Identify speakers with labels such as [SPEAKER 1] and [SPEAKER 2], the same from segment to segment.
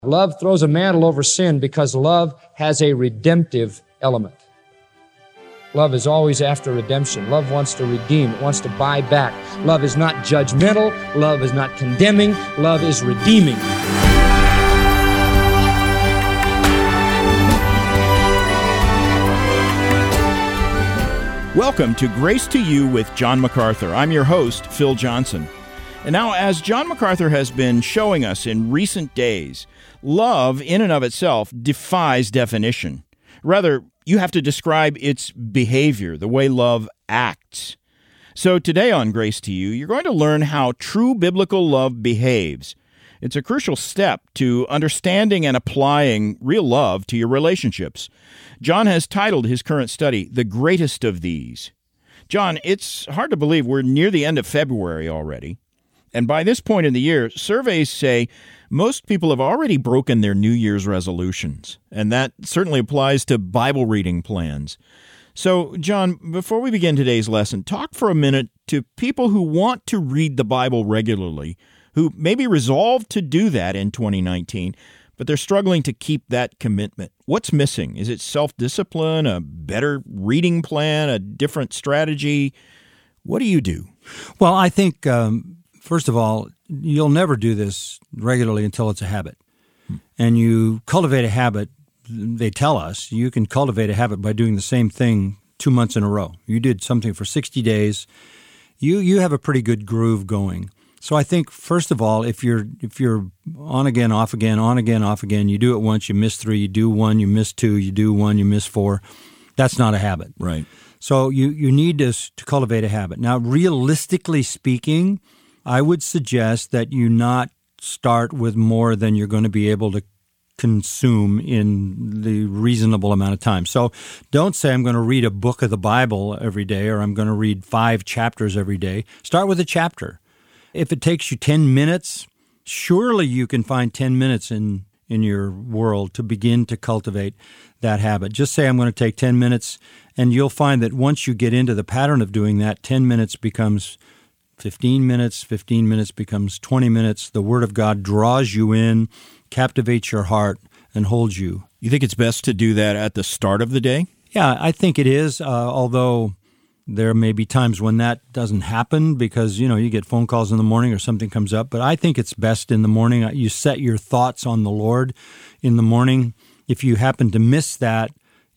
[SPEAKER 1] Love throws a mantle over sin because love has a redemptive element. Love is always after redemption. Love wants to redeem. It wants to buy back. Love is not judgmental. Love is not condemning. Love is redeeming.
[SPEAKER 2] Welcome to Grace to You with John MacArthur. I'm your host, Phil Johnson. And now, as John MacArthur has been showing us in recent days, love in and of itself defies definition. Rather, you have to describe its behavior, the way love acts. So today on Grace to You, you're going to learn how true biblical love behaves. It's a crucial step to understanding and applying real love to your relationships. John has titled his current study, The Greatest of These. John, it's hard to believe we're near the end of February already. And by this point in the year, surveys say most people have already broken their New Year's resolutions. And that certainly applies to Bible reading plans. So, John, before we begin today's lesson, talk for a minute to people who want to read the Bible regularly, who maybe resolved to do that in 2019, but they're struggling to keep that commitment. What's missing? Is it self-discipline, a better reading plan, a different strategy? What do you do?
[SPEAKER 3] Well, I think, first of all, you'll never do this regularly until it's a habit. And you cultivate a habit, they tell us, you can cultivate a habit by doing the same thing 2 months in a row. You did something for 60 days, you have a pretty good groove going. So I think, first of all, if you're on again, off again, on again, off again, you do it once, you miss 3, you do 1, you miss 2, you do 1, you miss 4, that's not a habit.
[SPEAKER 2] Right.
[SPEAKER 3] So you need to cultivate a habit. Now, realistically speaking, I would suggest that you not start with more than you're going to be able to consume in the reasonable amount of time. So don't say I'm going to read a book of the Bible every day or I'm going to read 5 chapters every day. Start with a chapter. If it takes you 10 minutes, surely you can find 10 minutes in your world to begin to cultivate that habit. Just say I'm going to take 10 minutes, and you'll find that once you get into the pattern of doing that, 10 minutes becomes 15 minutes becomes 20 minutes. The Word of God draws you in, captivates your heart, and holds you.
[SPEAKER 2] You think it's best to do that at the start of the day?
[SPEAKER 3] Yeah, I think it is, although there may be times when that doesn't happen because, you get phone calls in the morning or something comes up. But I think it's best in the morning. You set your thoughts on the Lord in the morning. If you happen to miss that,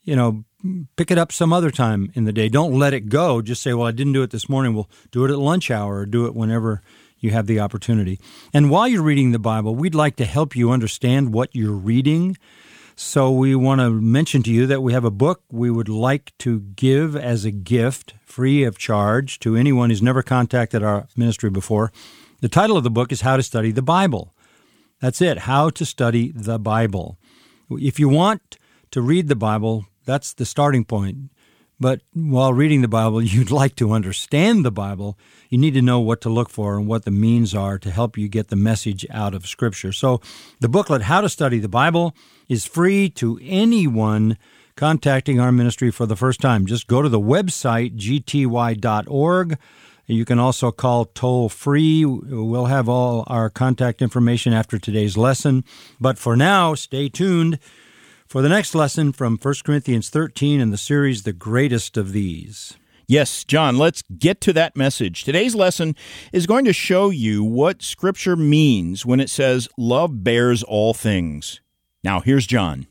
[SPEAKER 3] pick it up some other time in the day. Don't let it go. Just say, well, I didn't do it this morning. Well, do it at lunch hour or do it whenever you have the opportunity. And while you're reading the Bible, we'd like to help you understand what you're reading. So we want to mention to you that we have a book we would like to give as a gift, free of charge, to anyone who's never contacted our ministry before. The title of the book is How to Study the Bible. That's it, How to Study the Bible. If you want to read the Bible, that's the starting point. But while reading the Bible, you'd like to understand the Bible, you need to know what to look for and what the means are to help you get the message out of Scripture. So the booklet, How to Study the Bible, is free to anyone contacting our ministry for the first time. Just go to the website, gty.org. You can also call toll-free. We'll have all our contact information after today's lesson. But for now, stay tuned for the next lesson from 1 Corinthians 13 in the series, The Greatest of These.
[SPEAKER 2] Yes, John, let's get to that message. Today's lesson is going to show you what Scripture means when it says, love bears all things. Now, here's John.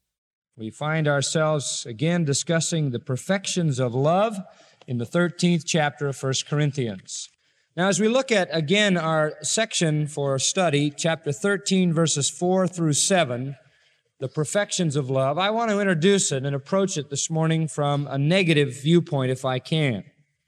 [SPEAKER 1] We find ourselves again discussing the perfections of love in the 13th chapter of 1 Corinthians. Now, as we look at, again, our section for study, chapter 13, verses 4 through 7, the perfections of love, I want to introduce it and approach it this morning from a negative viewpoint, if I can.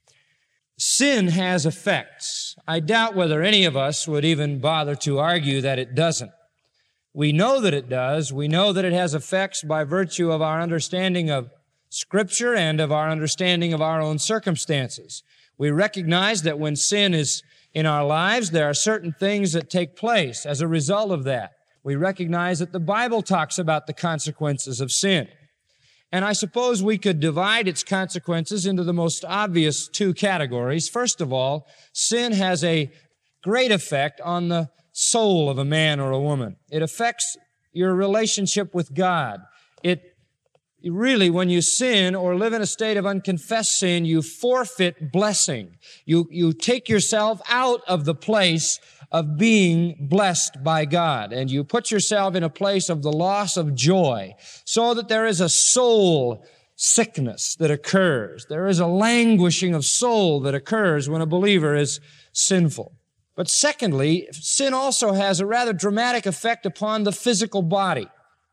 [SPEAKER 1] Sin has effects. I doubt whether any of us would even bother to argue that it doesn't. We know that it does. We know that it has effects by virtue of our understanding of Scripture and of our understanding of our own circumstances. We recognize that when sin is in our lives, there are certain things that take place as a result of that. We recognize that the Bible talks about the consequences of sin. And I suppose we could divide its consequences into the most obvious 2 categories. First of all, sin has a great effect on the soul of a man or a woman. It affects your relationship with God. Really, when you sin or live in a state of unconfessed sin, you forfeit blessing. You take yourself out of the place of being blessed by God, and you put yourself in a place of the loss of joy, so that there is a soul sickness that occurs. There is a languishing of soul that occurs when a believer is sinful. But secondly, sin also has a rather dramatic effect upon the physical body.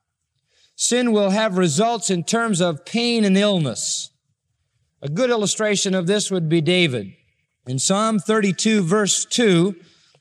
[SPEAKER 1] Sin will have results in terms of pain and illness. A good illustration of this would be David. In Psalm 32, verse 2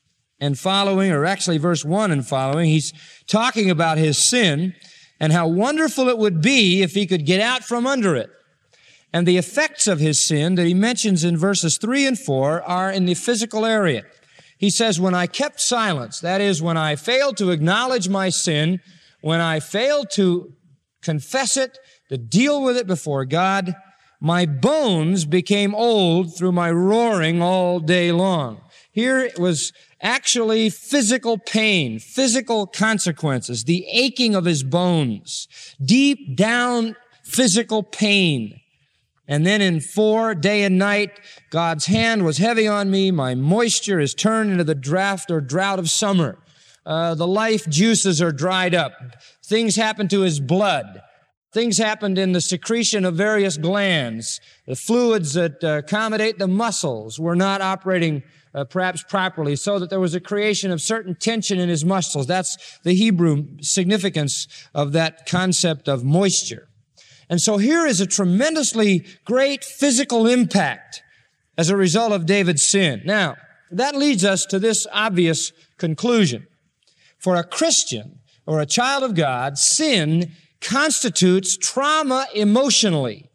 [SPEAKER 1] and following, or actually verse 1 and following, he's talking about his sin and how wonderful it would be if he could get out from under it. And the effects of his sin that he mentions in verses 3 and 4 are in the physical area. He says, when I kept silence, that is, when I failed to acknowledge my sin, when I failed to confess it, to deal with it before God, my bones became old through my roaring all day long. Here it was actually physical pain, physical consequences, the aching of his bones, deep down physical pain. And then in 4, day and night, God's hand was heavy on me. My moisture is turned into the draft or drought of summer. The life juices are dried up. Things happen to his blood. Things happened in the secretion of various glands. The fluids that accommodate the muscles were not operating perhaps properly, so that there was a creation of certain tension in his muscles. That's the Hebrew significance of that concept of moisture. And so here is a tremendously great physical impact as a result of David's sin. Now, that leads us to this obvious conclusion. For a Christian or a child of God, sin constitutes trauma emotionally.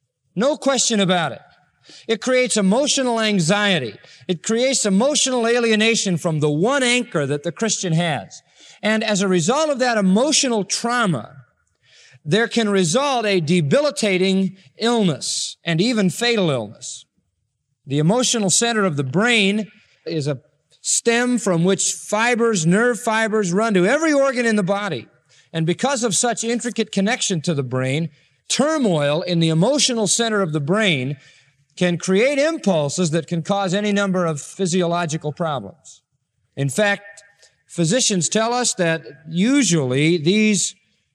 [SPEAKER 1] No question about it. It creates emotional anxiety. It creates emotional alienation from the one anchor that the Christian has. And as a result of that emotional trauma, there can result a debilitating illness and even fatal illness. The emotional center of the brain is a stem from which nerve fibers run to every organ in the body. And because of such intricate connection to the brain, turmoil in the emotional center of the brain can create impulses that can cause any number of physiological problems. In fact, physicians tell us that usually these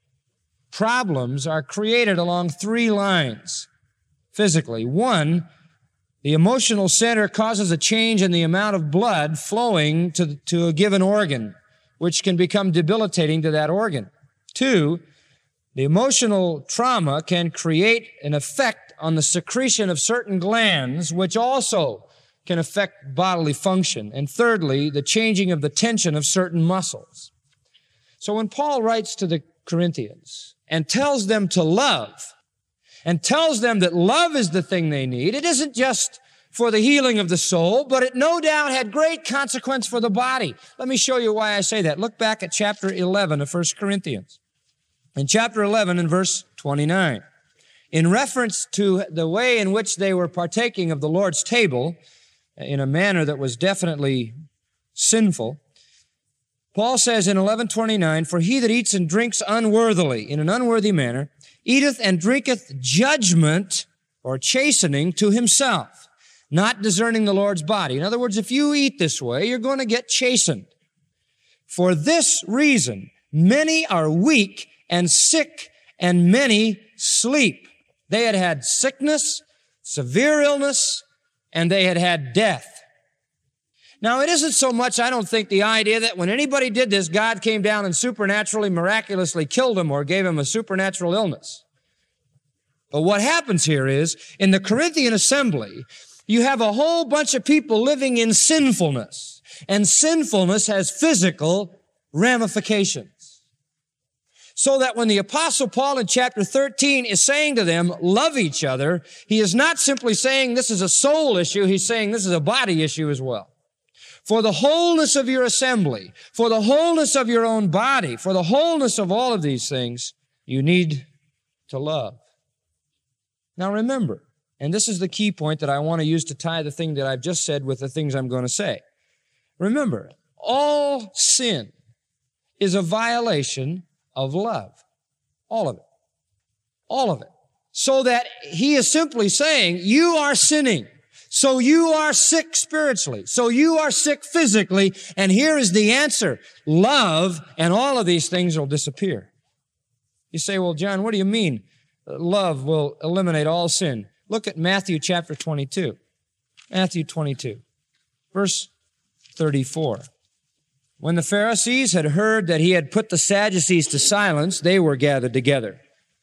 [SPEAKER 1] problems are created along 3 lines physically. 1, the emotional center causes a change in the amount of blood flowing to a given organ, which can become debilitating to that organ. 2, the emotional trauma can create an effect on the secretion of certain glands, which also can affect bodily function. And thirdly, the changing of the tension of certain muscles. So when Paul writes to the Corinthians and tells them to love, and tells them that love is the thing they need, it isn't just for the healing of the soul, but it no doubt had great consequence for the body. Let me show you why I say that. Look back at chapter 11 of 1 Corinthians. In chapter 11 and verse 29, in reference to the way in which they were partaking of the Lord's table in a manner that was definitely sinful, Paul says in 11:29, for he that eats and drinks unworthily, in an unworthy manner, eateth and drinketh judgment or chastening to himself, not discerning the Lord's body. In other words, if you eat this way, you're going to get chastened. For this reason, many are weak and sick, and many sleep. They had had sickness, severe illness, and they had had death. Now, it isn't so much, I don't think, the idea that when anybody did this, God came down and supernaturally, miraculously killed him or gave him a supernatural illness. But what happens here is, in the Corinthian assembly, you have a whole bunch of people living in sinfulness, and sinfulness has physical ramifications. So that when the Apostle Paul in chapter 13 is saying to them, love each other, he is not simply saying this is a soul issue, he's saying this is a body issue as well. For the wholeness of your assembly, for the wholeness of your own body, for the wholeness of all of these things, you need to love. Now remember, and this is the key point that I want to use to tie the thing that I've just said with the things I'm going to say. Remember, all sin is a violation of love. All of it. All of it. So that he is simply saying, you are sinning. So you are sick spiritually. So you are sick physically. And here is the answer. Love, and all of these things will disappear. You say, well, John, what do you mean? Love will eliminate all sin. Look at Matthew chapter 22. Matthew 22, verse 34. When the Pharisees had heard that he had put the Sadducees to silence, they were gathered together.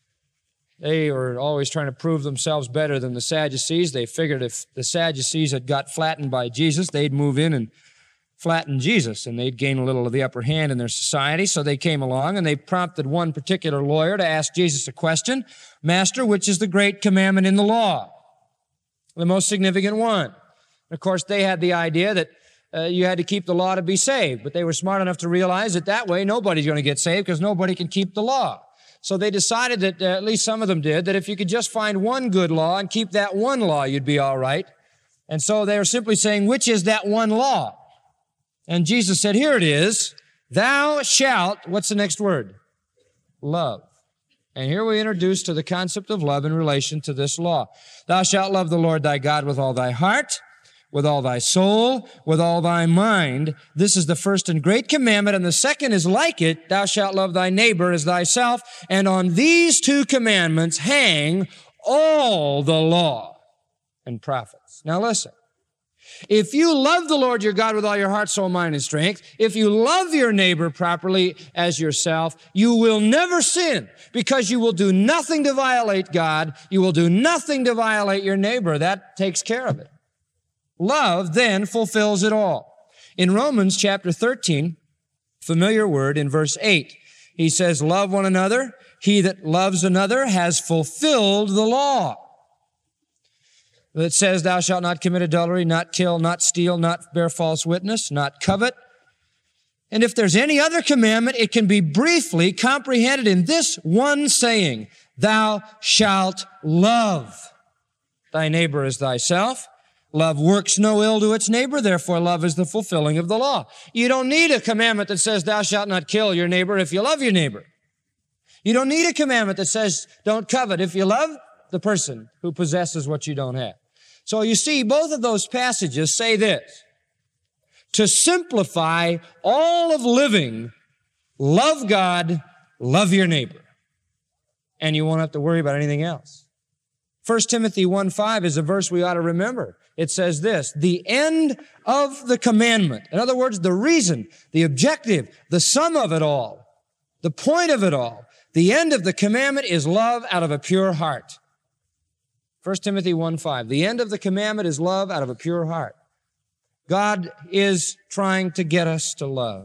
[SPEAKER 1] They were always trying to prove themselves better than the Sadducees. They figured if the Sadducees had got flattened by Jesus, they'd move in and flatten Jesus, and they'd gain a little of the upper hand in their society. So they came along, and they prompted one particular lawyer to ask Jesus a question. Master, which is the great commandment in the law? The most significant one. Of course, they had the idea that you had to keep the law to be saved, but they were smart enough to realize that way nobody's going to get saved because nobody can keep the law. So they decided that, at least some of them did, that if you could just find one good law and keep that one law, you'd be all right. And so they were simply saying, which is that one law? And Jesus said, here it is. Thou shalt, what's the next word? Love. And here we introduce to the concept of love in relation to this law. Thou shalt love the Lord thy God with all thy heart, with all thy soul, with all thy mind. This is the first and great commandment, and the second is like it. Thou shalt love thy neighbor as thyself. And on these two commandments hang all the law and prophets. Now listen. If you love the Lord your God with all your heart, soul, mind, and strength, if you love your neighbor properly as yourself, you will never sin because you will do nothing to violate God. You will do nothing to violate your neighbor. That takes care of it. Love then fulfills it all. In Romans chapter 13, familiar word in verse 8, he says, love one another. He that loves another has fulfilled the law. That says, thou shalt not commit adultery, not kill, not steal, not bear false witness, not covet. And if there's any other commandment, it can be briefly comprehended in this one saying, thou shalt love thy neighbor as thyself. Love works no ill to its neighbor, therefore love is the fulfilling of the law. You don't need a commandment that says, thou shalt not kill your neighbor if you love your neighbor. You don't need a commandment that says, don't covet if you love the person who possesses what you don't have. So you see, both of those passages say this. To simplify all of living, love God, love your neighbor. And you won't have to worry about anything else. 1 Timothy 1:5 is a verse we ought to remember. It says this, the end of the commandment. In other words, the reason, the objective, the sum of it all, the point of it all, the end of the commandment is love out of a pure heart. 1 Timothy 1:5. The end of the commandment is love out of a pure heart. God is trying to get us to love.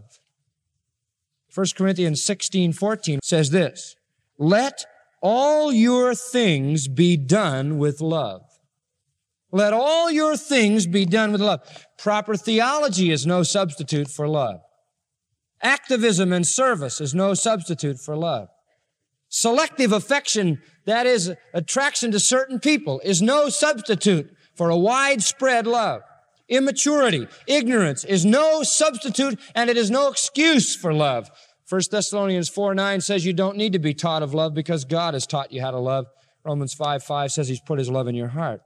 [SPEAKER 1] 1 Corinthians 16:14 says this, let all your things be done with love. Let all your things be done with love. Proper theology is no substitute for love. Activism and service is no substitute for love. Selective affection, that is, attraction to certain people, is no substitute for a widespread love. Immaturity, ignorance is no substitute, and it is no excuse for love. 1 Thessalonians 4:9 says you don't need to be taught of love because God has taught you how to love. Romans 5:5 says He's put His love in your heart.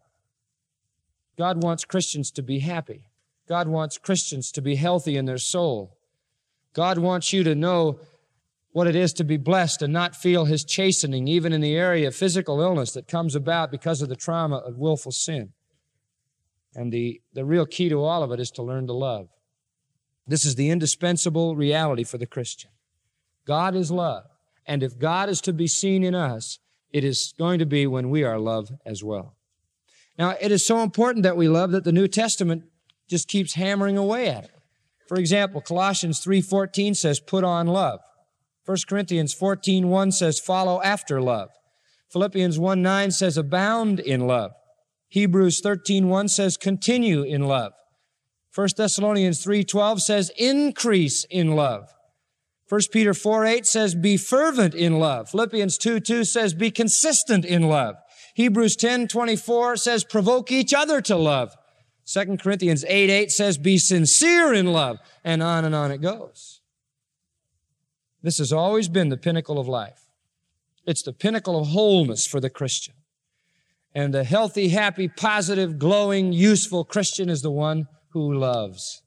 [SPEAKER 1] God wants Christians to be happy. God wants Christians to be healthy in their soul. God wants you to know what it is to be blessed and not feel His chastening, even in the area of physical illness that comes about because of the trauma of willful sin. And the real key to all of it is to learn to love. This is the indispensable reality for the Christian. God is love. And if God is to be seen in us, it is going to be when we are love as well. Now, it is so important that we love that the New Testament just keeps hammering away at it. For example, Colossians 3:14 says, put on love. 1 Corinthians 14:1 says, follow after love. Philippians 1:9 says, abound in love. Hebrews 13:1 says, continue in love. 1 Thessalonians 3:12 says, increase in love. 1 Peter 4:8 says, be fervent in love. Philippians 2:2 says, be consistent in love. Hebrews 10:24 says, provoke each other to love. 2 Corinthians 8:8 says, be sincere in love. And on it goes. This has always been the pinnacle of life. It's the pinnacle of wholeness for the Christian. And the healthy, happy, positive, glowing, useful Christian is the one who loves.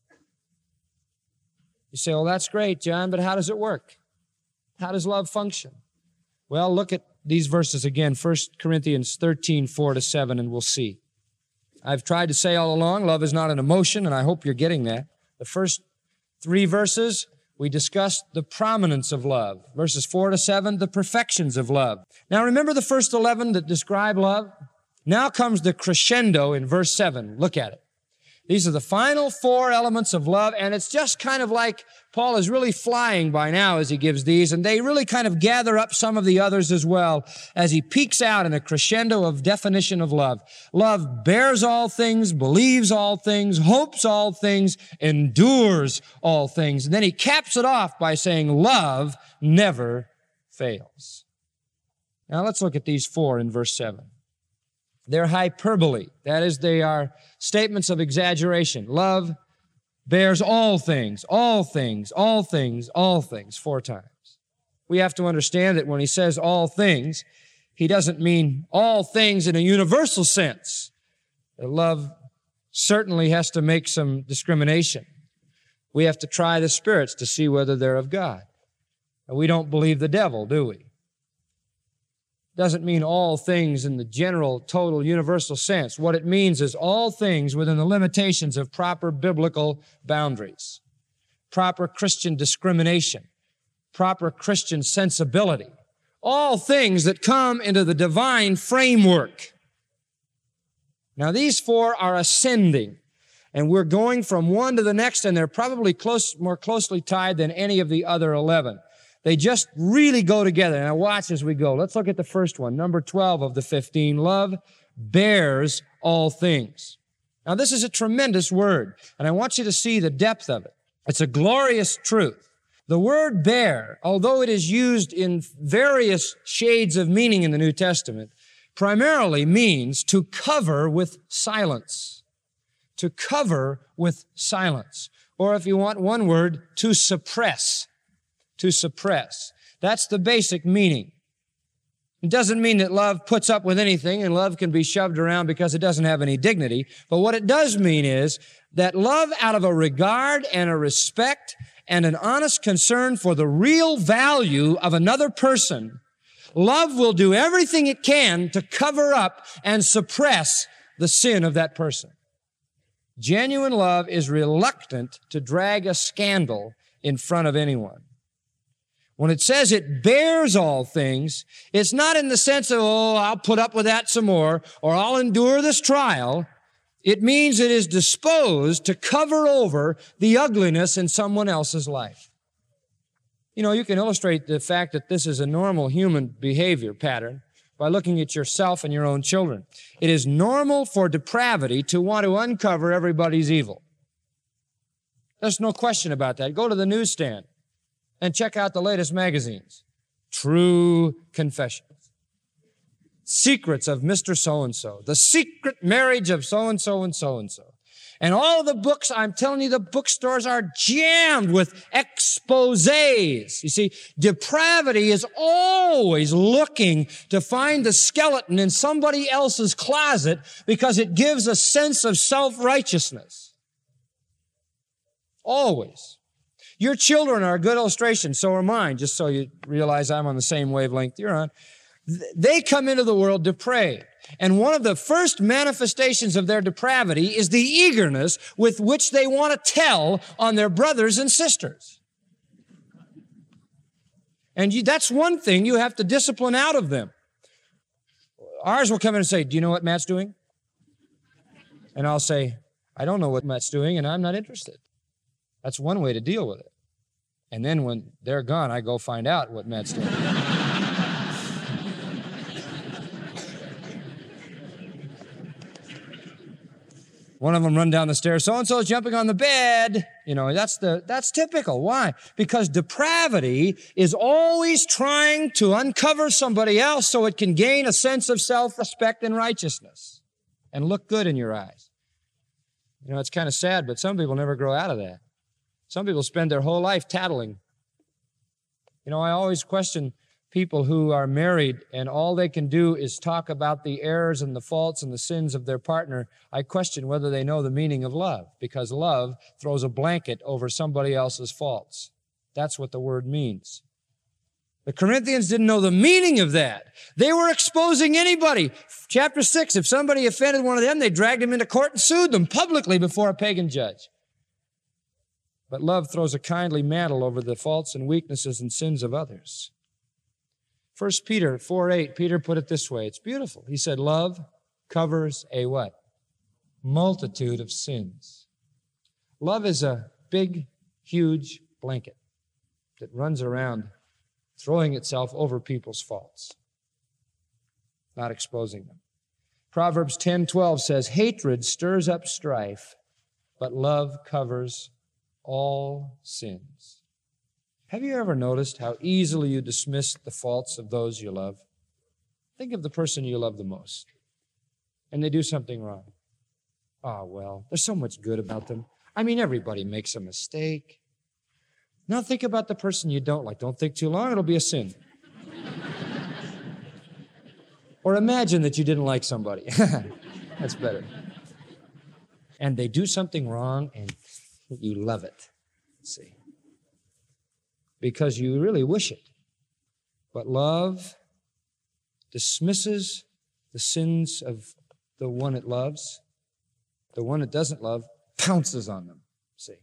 [SPEAKER 1] You say, well, that's great, John, but how does it work? How does love function? Well, look at these verses again, 1 Corinthians 13, 4-7, and we'll see. I've tried to say all along, love is not an emotion, and I hope you're getting that. The first 3 verses, we discussed the prominence of love. Verses 4-7, the perfections of love. Now remember the first 11 that describe love? Now comes the crescendo in verse 7. Look at it. These are the final 4 elements of love, and it's just kind of like Paul is really flying by now as he gives these, and they really kind of gather up some of the others as well as he peaks out in a crescendo of definition of love. Love bears all things, believes all things, hopes all things, endures all things. And then he caps it off by saying, love never fails. Now let's look at these 4 in verse 7. They're hyperbole. That is, they are statements of exaggeration. Love bears all things, all things, all things, all things, 4 times. We have to understand that when he says all things, he doesn't mean all things in a universal sense. Love certainly has to make some discrimination. We have to try the spirits to see whether they're of God. And we don't believe the devil, do we? Doesn't mean all things in the general, total, universal sense. What it means is all things within the limitations of proper biblical boundaries, proper Christian discrimination, proper Christian sensibility. All things that come into the divine framework. Now these 4 are ascending, and we're going from one to the next, and they're probably more closely tied than any of the other 11. They just really go together. Now watch as we go. Let's look at the first one, number 12 of the 15. Love bears all things. Now this is a tremendous word, and I want you to see the depth of it. It's a glorious truth. The word bear, although it is used in various shades of meaning in the New Testament, primarily means to cover with silence. To cover with silence. Or if you want one word, to suppress. To suppress. That's the basic meaning. It doesn't mean that love puts up with anything and love can be shoved around because it doesn't have any dignity. But what it does mean is that love out of a regard and a respect and an honest concern for the real value of another person, love will do everything it can to cover up and suppress the sin of that person. Genuine love is reluctant to drag a scandal in front of anyone. When it says it bears all things, it's not in the sense of, oh, I'll put up with that some more, or I'll endure this trial. It means it is disposed to cover over the ugliness in someone else's life. You know, you can illustrate the fact that this is a normal human behavior pattern by looking at yourself and your own children. It is normal for depravity to want to uncover everybody's evil. There's no question about that. Go to the newsstand and check out the latest magazines. True Confessions. Secrets of Mr. So-and-so. The secret marriage of so-and-so and so-and-so. And all of the books, I'm telling you, the bookstores are jammed with exposés. You see, depravity is always looking to find the skeleton in somebody else's closet because it gives a sense of self-righteousness. Always. Your children are a good illustration, so are mine, just so you realize I'm on the same wavelength you're on. They come into the world depraved. And one of the first manifestations of their depravity is the eagerness with which they want to tell on their brothers and sisters. And that's one thing you have to discipline out of them. Ours will come in and say, do you know what Matt's doing? And I'll say, I don't know what Matt's doing, and I'm not interested. That's one way to deal with it. And then when they're gone, I go find out what Matt's doing. One of them run down the stairs, so-and-so's jumping on the bed. You know, that's typical. Why? Because depravity is always trying to uncover somebody else so it can gain a sense of self-respect and righteousness and look good in your eyes. You know, it's kind of sad, but some people never grow out of that. Some people spend their whole life tattling. You know, I always question people who are married and all they can do is talk about the errors and the faults and the sins of their partner. I question whether they know the meaning of love, because love throws a blanket over somebody else's faults. That's what the word means. The Corinthians didn't know the meaning of that. They were exposing anybody. Chapter 6, if somebody offended one of them, they dragged him into court and sued them publicly before a pagan judge. But love throws a kindly mantle over the faults and weaknesses and sins of others. 1 Peter 4:8, Peter put it this way. It's beautiful. He said, love covers a what? Multitude of sins. Love is a big, huge blanket that runs around throwing itself over people's faults, not exposing them. Proverbs 10:12 says, hatred stirs up strife, but love covers all sins. Have you ever noticed how easily you dismiss the faults of those you love? Think of the person you love the most, and they do something wrong. Oh, well, there's so much good about them. I mean, everybody makes a mistake. Now think about the person you don't like. Don't think too long, it'll be a sin. Or imagine that you didn't like somebody. That's better. And they do something wrong, and you love it. See? Because you really wish it. But love dismisses the sins of the one it loves. The one it doesn't love pounces on them. See?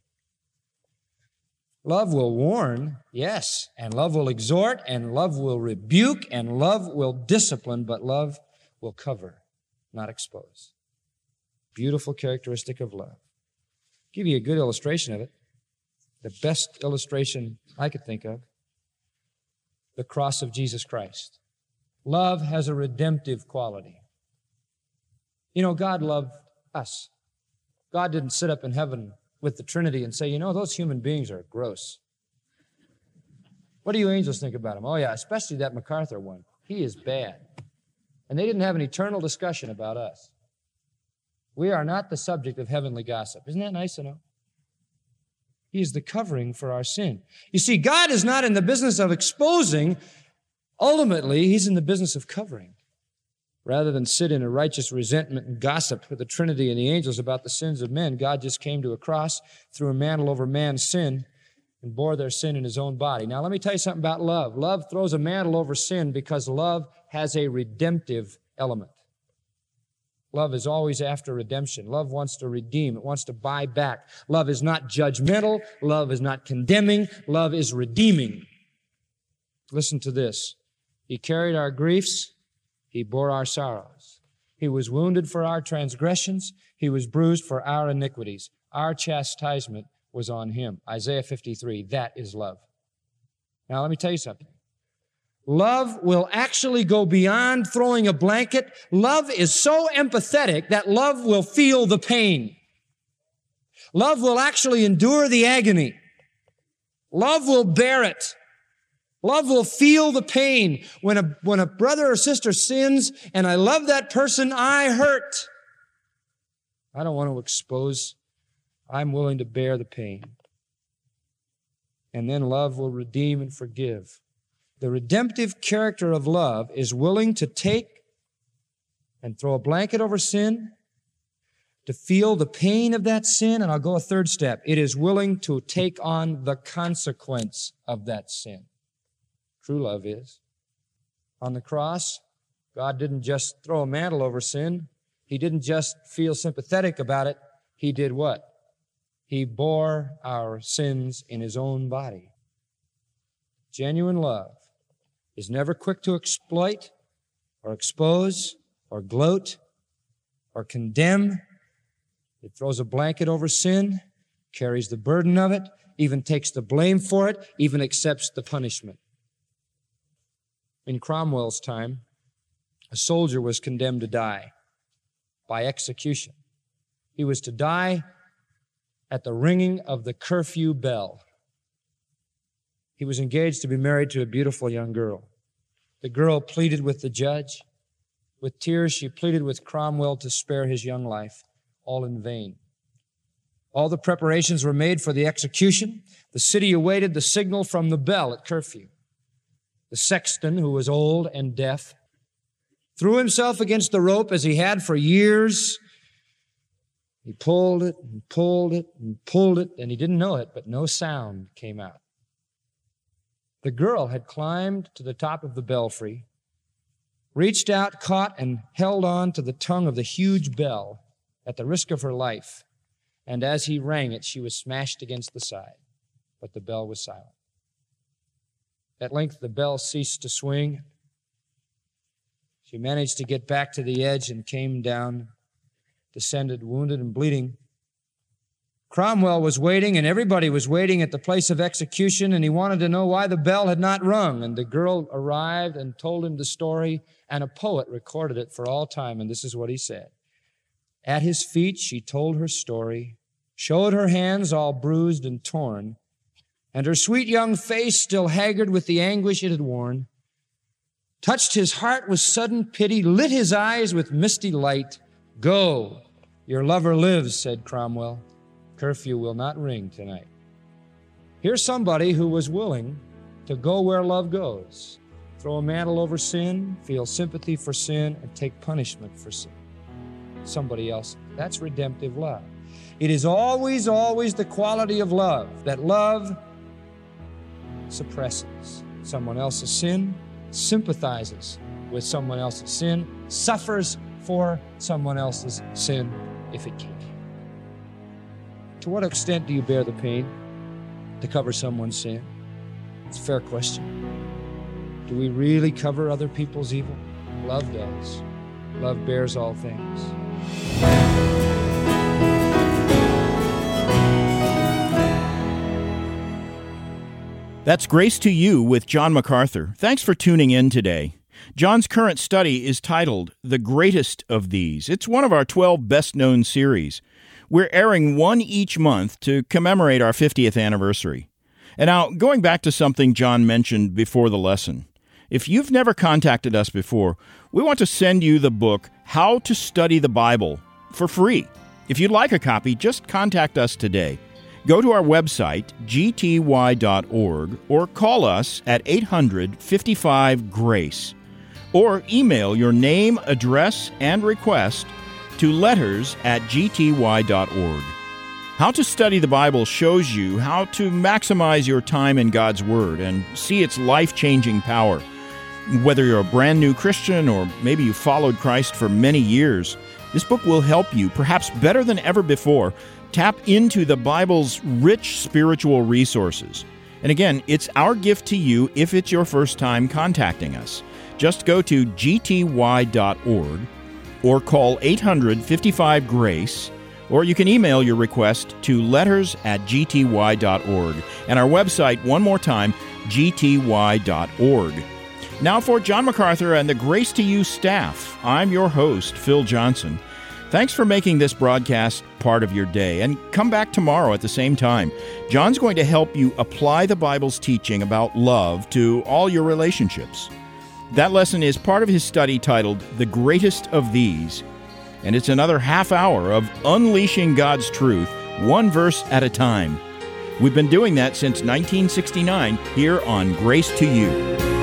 [SPEAKER 1] Love will warn, yes, and love will exhort, and love will rebuke, and love will discipline, but love will cover, not expose. Beautiful characteristic of love. I'll give you a good illustration of it. The best illustration I could think of, the cross of Jesus Christ. Love has a redemptive quality. You know, God loved us. God didn't sit up in heaven with the Trinity and say, you know, those human beings are gross. What do you angels think about him? Oh, yeah, especially that MacArthur one. He is bad. And they didn't have an eternal discussion about us. We are not the subject of heavenly gossip. Isn't that nice to know? He is the covering for our sin. You see, God is not in the business of exposing. Ultimately, He's in the business of covering. Rather than sit in a righteous resentment and gossip with the Trinity and the angels about the sins of men, God just came to a cross, threw a mantle over man's sin, and bore their sin in His own body. Now, let me tell you something about love. Love throws a mantle over sin because love has a redemptive element. Love is always after redemption. Love wants to redeem. It wants to buy back. Love is not judgmental. Love is not condemning. Love is redeeming. Listen to this. He carried our griefs. He bore our sorrows. He was wounded for our transgressions. He was bruised for our iniquities. Our chastisement was on Him. Isaiah 53. That is love. Now, let me tell you something. Love will actually go beyond throwing a blanket. Love is so empathetic that love will feel the pain. Love will actually endure the agony. Love will bear it. Love will feel the pain. When a brother or sister sins and I love that person, I hurt. I don't want to expose. I'm willing to bear the pain. And then love will redeem and forgive. The redemptive character of love is willing to take and throw a blanket over sin, to feel the pain of that sin, and I'll go a third step. It is willing to take on the consequence of that sin. True love is. On the cross, God didn't just throw a mantle over sin. He didn't just feel sympathetic about it. He did what? He bore our sins in His own body. Genuine love is never quick to exploit or expose or gloat or condemn. It throws a blanket over sin, carries the burden of it, even takes the blame for it, even accepts the punishment. In Cromwell's time, a soldier was condemned to die by execution. He was to die at the ringing of the curfew bell. He was engaged to be married to a beautiful young girl. The girl pleaded with the judge. With tears, she pleaded with Cromwell to spare his young life, all in vain. All the preparations were made for the execution. The city awaited the signal from the bell at curfew. the sexton, who was old and deaf, threw himself against the rope as he had for years. He pulled it and pulled it and pulled it, and he didn't know it, but no sound came out. The girl had climbed to the top of the belfry, reached out, caught, and held on to the tongue of the huge bell at the risk of her life. And as he rang it, she was smashed against the side, but the bell was silent. At length, the bell ceased to swing. She managed to get back to the edge and came down, descended, wounded and bleeding. Cromwell was waiting, and everybody was waiting at the place of execution, and he wanted to know why the bell had not rung. And the girl arrived and told him the story, and a poet recorded it for all time, and this is what he said. At his feet she told her story, showed her hands all bruised and torn, and her sweet young face still haggard with the anguish it had worn, touched his heart with sudden pity, lit his eyes with misty light. Go, your lover lives, said Cromwell. Curfew will not ring tonight. Here's somebody who was willing to go where love goes, throw a mantle over sin, feel sympathy for sin, and take punishment for sin. Somebody else. That's redemptive love. It is always, always the quality of love that love suppresses someone else's sin, sympathizes with someone else's sin, suffers for someone else's sin if it can. To what extent do you bear the pain to cover someone's sin? It's a fair question. Do we really cover other people's evil? Love does. Love bears all things.
[SPEAKER 2] That's Grace to You with John MacArthur. Thanks for tuning in today. John's current study is titled The Greatest of These. It's one of our 12 best-known series. We're airing one each month to commemorate our 50th anniversary. And now, going back to something John mentioned before the lesson, if you've never contacted us before, we want to send you the book, How to Study the Bible, for free. If you'd like a copy, just contact us today. Go to our website, gty.org, or call us at 800-55-GRACE, or email your name, address, and request to letters@gty.org. How to Study the Bible shows you how to maximize your time in God's Word and see its life-changing power. Whether you're a brand new Christian or maybe you followed Christ for many years, this book will help you, perhaps better than ever before, tap into the Bible's rich spiritual resources. And again, it's our gift to you if it's your first time contacting us. Just go to gty.org or call 800-55-GRACE, or you can email your request to letters@gty.org. And our website, one more time, gty.org. Now for John MacArthur and the Grace to You staff, I'm your host, Phil Johnson. Thanks for making this broadcast part of your day, and come back tomorrow at the same time. John's going to help you apply the Bible's teaching about love to all your relationships. That lesson is part of his study titled The Greatest of These, and it's another half hour of unleashing God's truth, one verse at a time. We've been doing that since 1969 here on Grace to You.